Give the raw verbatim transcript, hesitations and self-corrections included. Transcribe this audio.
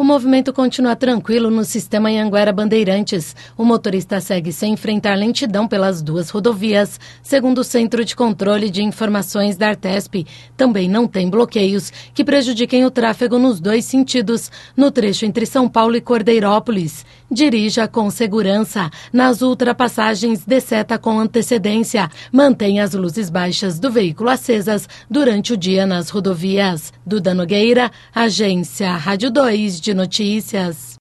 O movimento continua tranquilo no sistema Anhanguera Bandeirantes. O motorista segue sem enfrentar lentidão pelas duas rodovias. Segundo o Centro de Controle de Informações da Artesp, também não tem bloqueios que prejudiquem o tráfego nos dois sentidos, no trecho entre São Paulo e Cordeirópolis. Dirija com segurança. Nas ultrapassagens, dê seta com antecedência. Mantenha as luzes baixas do veículo acesas durante o dia nas rodovias. Duda Nogueira, Agência Rádio dois de Notícias.